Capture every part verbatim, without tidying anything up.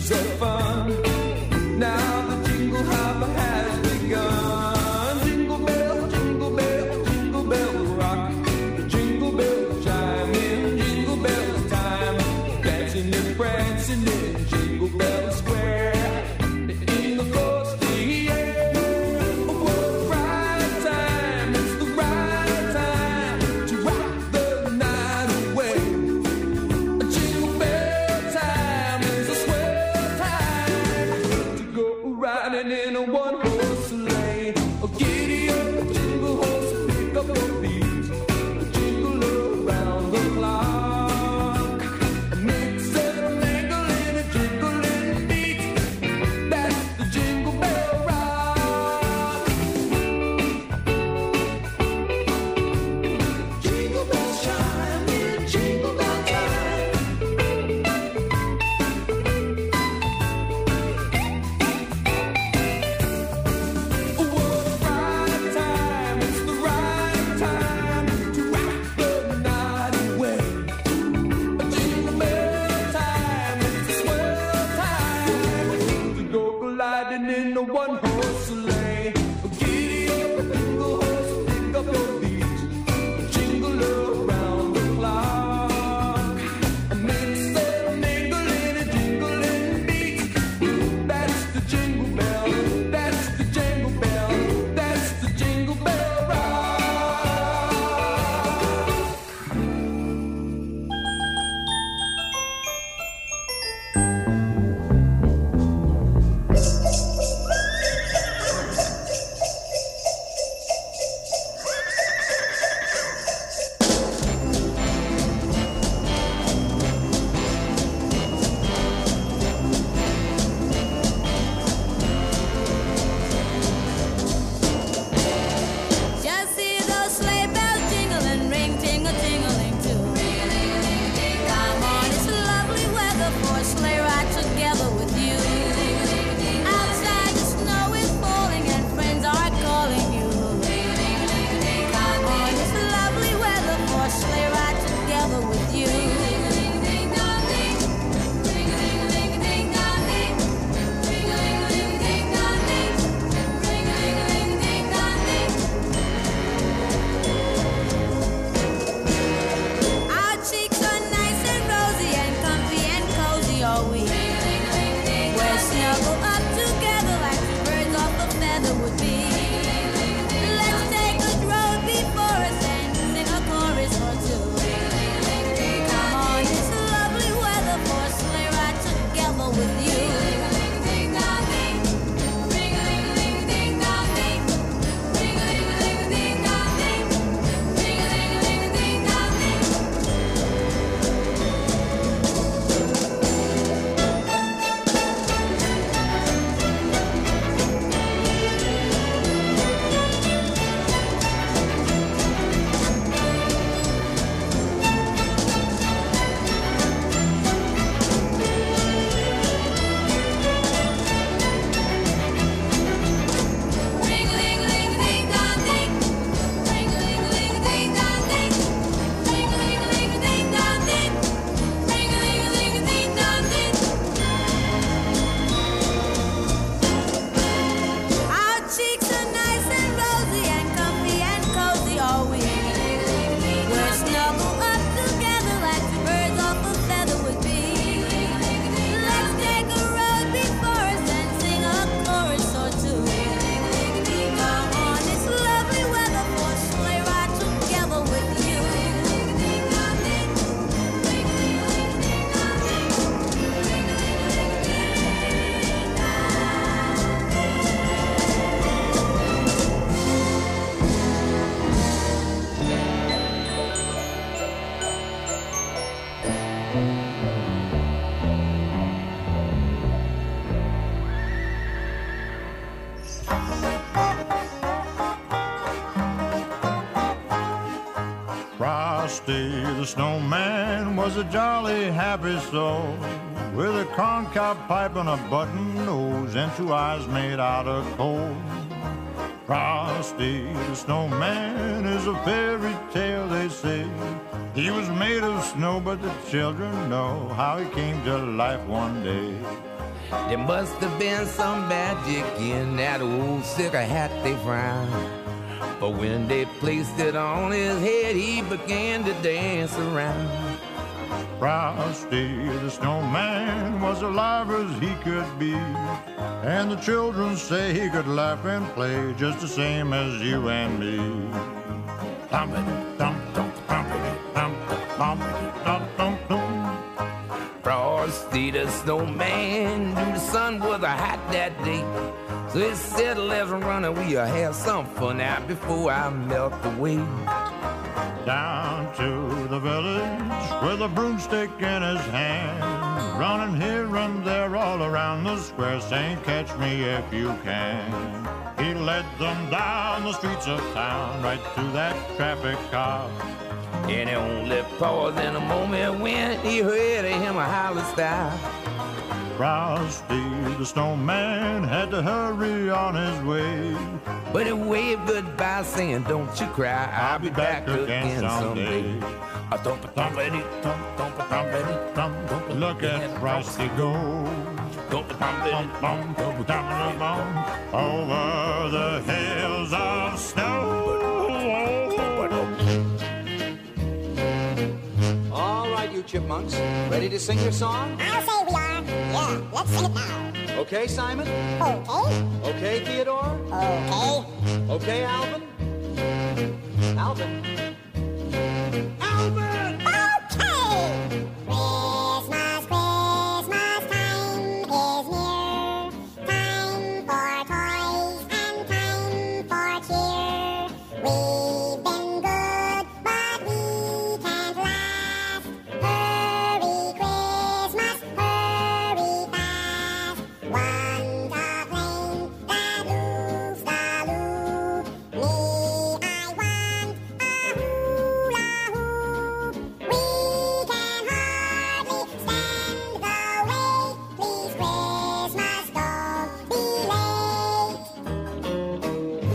Frosty the snowman was a jolly happy soul, with a corncob pipe and a button nose and two eyes made out of coal. Frosty the snowman is a fairy tale, they say. He was made of snow, but the children know how he came to life one day. There must have been some magic in that old silver hat they found. But when they placed it on his head, he began to dance around. Frosty the Snowman was alive as he could be, and the children say he could laugh and play just the same as you and me. Frosty the Snowman knew the sun was hot that day, so he said, let's run and we'll have some fun out before I melt away. Down to the village with a broomstick in his hand, running here and there all around the square, saying, catch me if you can. He led them down the streets of town, right through that traffic cop. And he only paused in a moment when he heard him a holler style. Frosty the Snowman had to hurry on his way, but he waved goodbye saying, don't you cry, I'll, I'll be back, back again someday. Look at Frosty go, over the hills of snow. All right, you chipmunks, ready to sing your song? I'll say we are. Yeah, let's sing it now. Okay, Simon? Okay. Okay, Theodore? Okay. Okay, Alvin? Alvin? Alvin! Okay! Christmas, Christmas time is near. Time for toys and time for cheer. We've been good, but we can't last. Hurry, Christmas, hurry fast. Want a plane that loops the loop. Me, I want a hula hoop. We can hardly stand the wait. Please, Christmas, don't be late.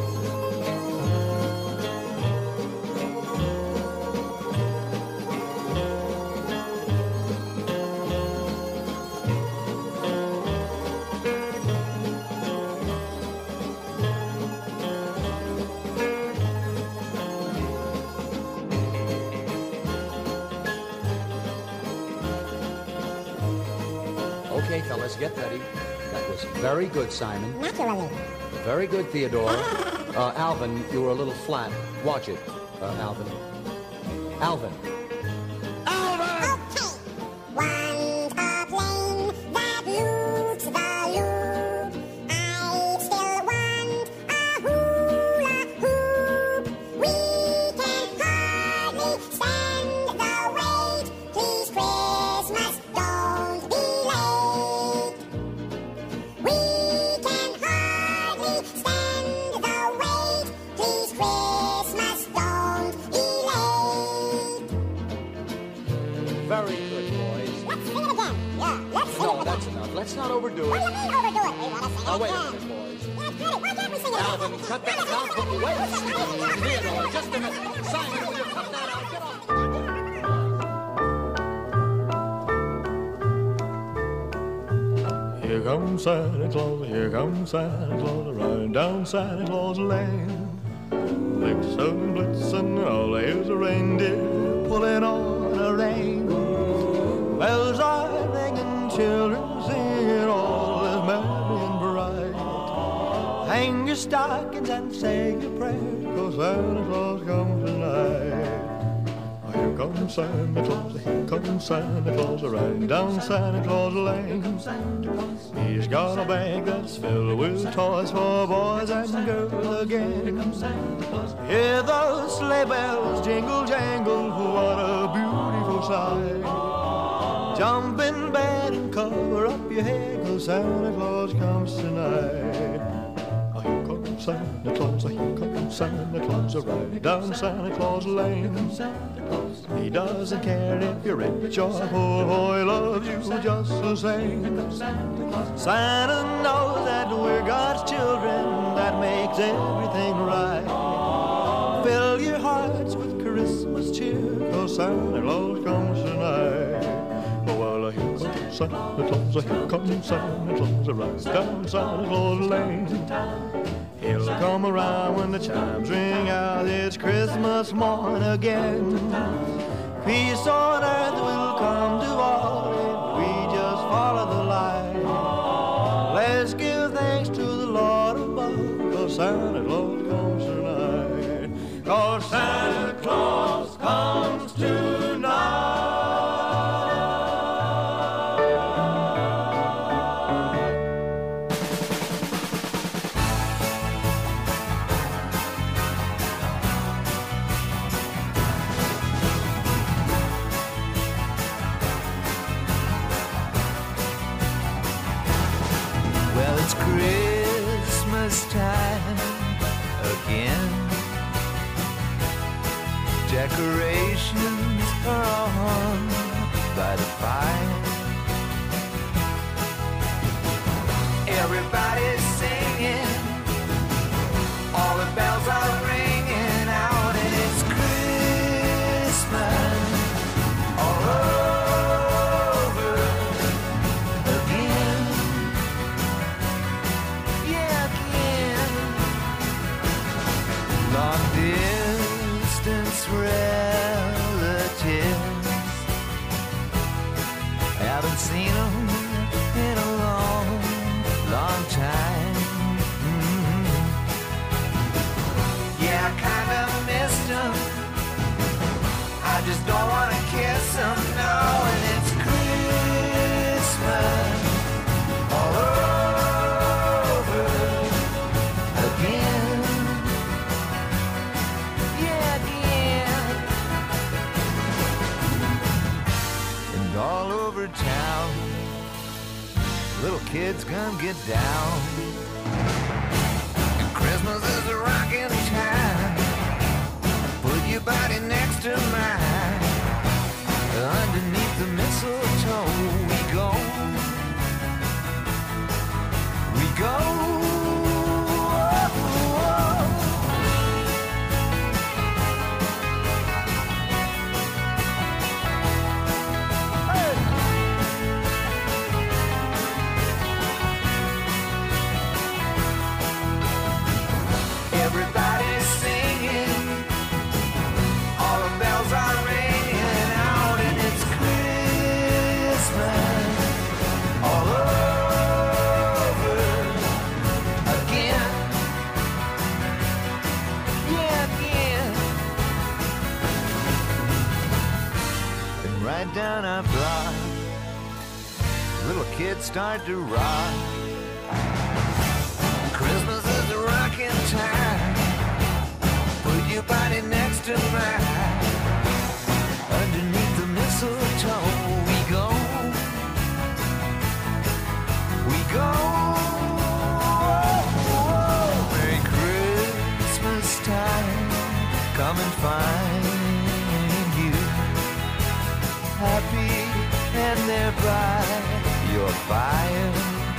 Okay, fellas, get ready. That was very good, Simon. Naturally. Very good, Theodore. Uh, Alvin, you were a little flat. Watch it, uh, Alvin. Alvin. Okay. Want a plane that loops the loop. I still want a hula hoop. We can hardly stand the wait. Please, Christmas, don't be late. We can hardly stand the wait. Please, Christmas, don't be late. Very good, boys. Let's sing it again. Yeah, let's sing No, it again. that's enough. Let's not overdo What do it. you mean overdo it? We want to sing Oh, it wait a again. minute, boys. Yeah, get it. Why can't we sing it Alvin, again? cut that down. Put- Wait, Theodore, just a minute. Simon, will you cut that out? Get off. Here comes Santa Claus, here comes Santa Claus, riding down Santa Claus Lane. Blitzen, blitzen, all here's a reindeer pulling on a rein. Bells are ringing, children singing, all is merry and bright. Hang your stockings and say your prayers, 'cause Santa Claus comes tonight. Here comes Santa Claus, here comes Santa Claus, riding down Santa Claus Lane. He's got a bag that's filled with toys for boys and girls again. Hear those sleigh bells jingle jangle, what a beautiful sight. Jump in bed and cover up your head, 'cause Santa Claus comes tonight. Oh, here comes Santa Claus, here comes Santa Claus, riding down Santa Claus Lane. He doesn't care if you're rich or poor, oh, he loves you just the same. Santa knows that we're God's children, that makes everything right. Fill your hearts with Christmas cheer, 'cause Santa Claus comes tonight. Oh, well, here comes Santa Claus, here comes Santa Claus, right down Santa Claus Lane. He'll come around when the chimes ring out, it's Christmas morn again. Peace on earth will come to all if we just follow the light. Let's give thanks to the Lord above, 'cause Santa Claus comes tonight. 'Cause Santa Claus comes tonight. Well, it's Christmas time again. Decorations are on by the fire. Everybody's singing, all the bells are ringing out, and it's Christmas all over again. Yeah, again. Long distance relatives, haven't seen them in a long, long time. Mm-hmm. Yeah, I kind of missed them. I just don't want to kiss them, no. And it's Christmas all over again. Yeah, again. And all over town, little kids gonna get down. And Christmas is a rockin' time. Put your body next to mine. Underneath the mistletoe we go. We go. Everybody's singing, all the bells are ringing out, and it's Christmas all over again. Yeah, again. And right down our block, little kids start to rock. Christmas is a rockin' time. Put your body next to mine. Underneath the mistletoe we go. We go. Merry Christmas time. Come and find you happy and there by your fire.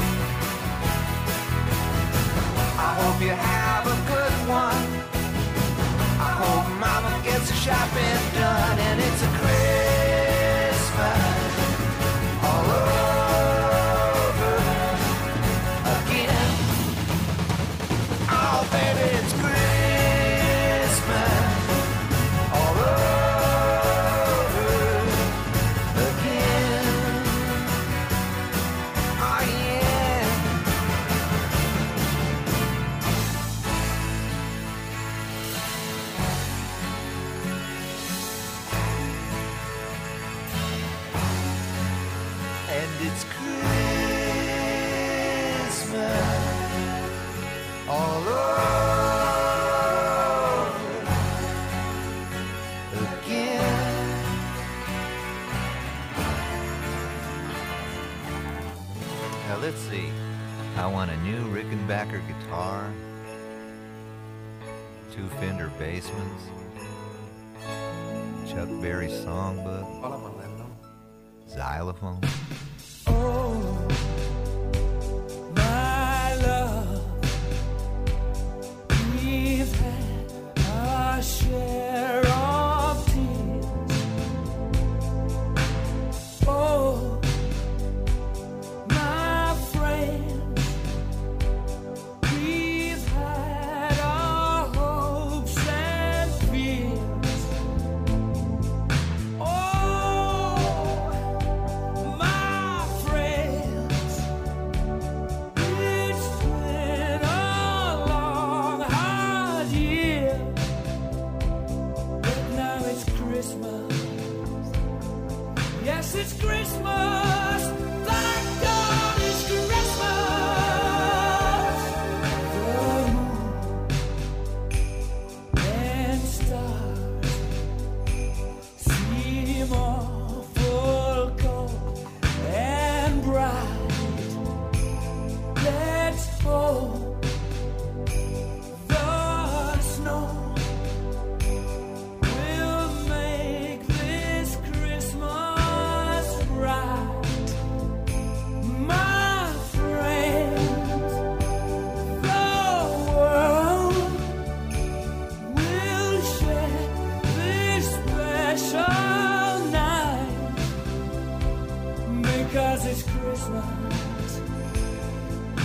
I hope you have a good one. I hope Mama gets the shopping done, and it's a Christmas all over again. Oh, baby, it's Christmas all over again. Oh, yeah. And it's Christmas all over again. Now let's see. I want a new Rickenbacker guitar, two Fender Bassmans, Chuck Berry songbook, xylophone. Oh, my love, we've had our share of tears. Oh,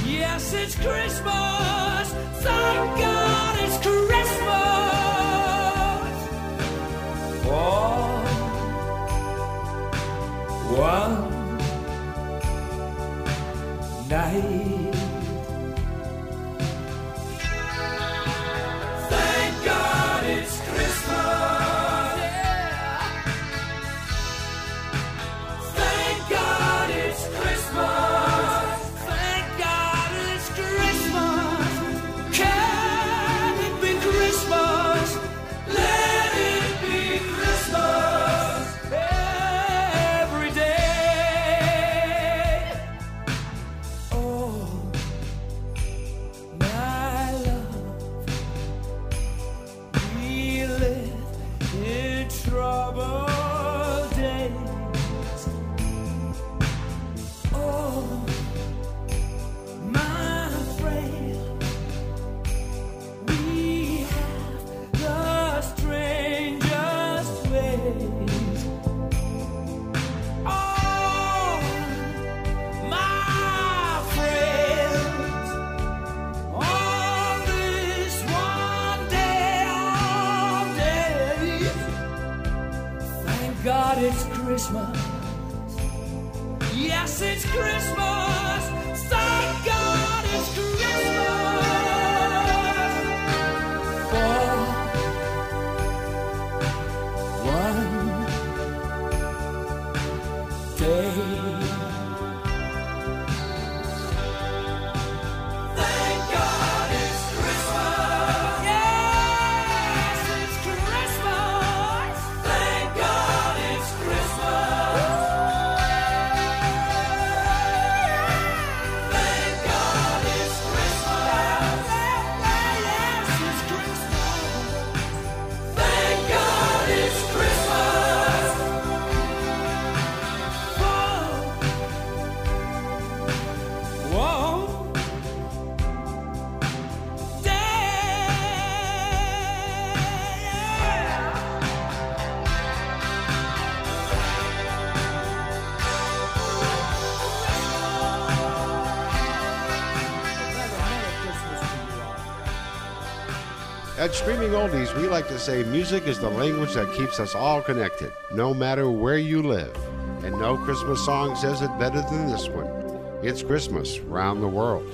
Yes, it's Christmas. Thank God it's Christmas. For one night. Thank God it's Christmas. Yeah. Thank God it's Christmas. Thank God it's Christmas. Can it be Christmas? Let it be Christmas every day. Oh, my love, we live in troubled days. Oh, my friend, we have the strangest ways. Oh, my friends, on this one day of days, thank God it's Christmas. Yes, it's Christmas. Thank God it's Christmas. For one day. Thank God it's Christmas. Yes, it's Christmas. Thank God it's Christmas. Thank God it's Christmas. Yes, it's Christmas. Thank God it's Christmas. Whoa. Whoa. At Streaming Oldies, we like to say music is the language that keeps us all connected, no matter where you live. And no Christmas song says it better than this one. It's Christmas round the world.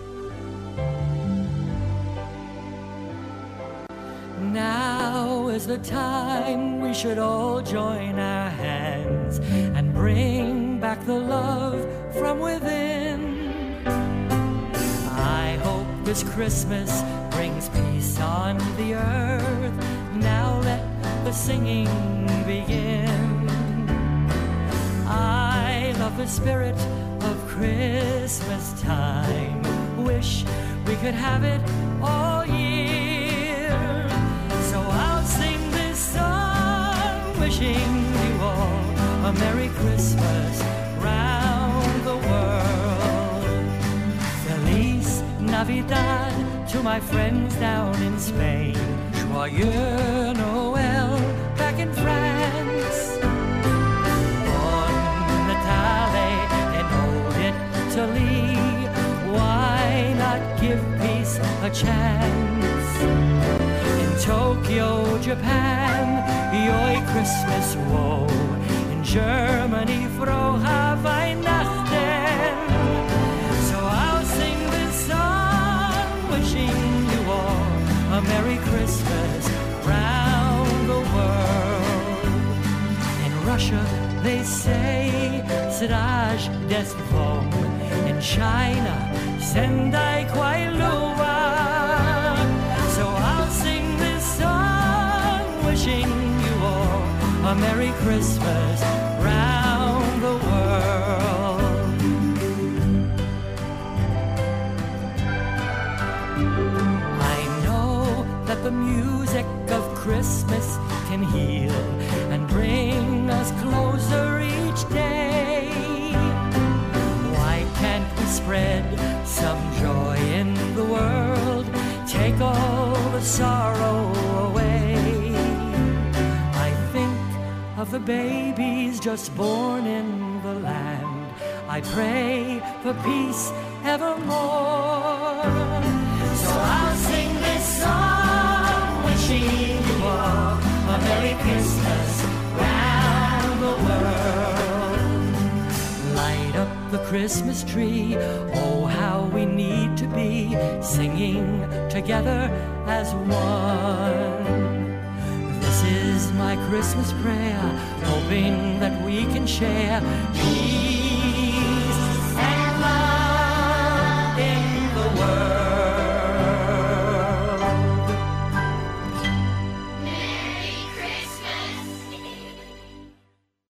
Now is the time we should all join our hands and bring back the love from within. I hope this Christmas brings peace on the earth. Now let the singing begin. I love the spirit of Christmas time. Wish we could have it all year. So I'll sing this song, wishing you all a Merry Christmas round the world. Feliz Navidad to my friends down in Spain. Joyeux Noël back in France. Bon Natale in old Italy. Why not give peace a chance? In Tokyo, Japan, Joy Christmas woe. In Germany, Frohe Weihnachten. So I'll sing this song, wishing you all a Merry Christmas round the world. In Russia, they say Siraj Desvom. In China, Sendai Kwai Lua. So I'll sing this song, wishing you all a Merry Christmas round the world. I know that the music of Christmas can heal and bring us closer each day. Why can't we spread some joy in the world? Take all the sorrow away. I think of the babies just born in the land. I pray for peace evermore. So I'll sing this song wishing you all a Merry Christmas round the world. Light up the Christmas tree, oh how we need to be singing together as one. This is my Christmas prayer, hoping that we can share peace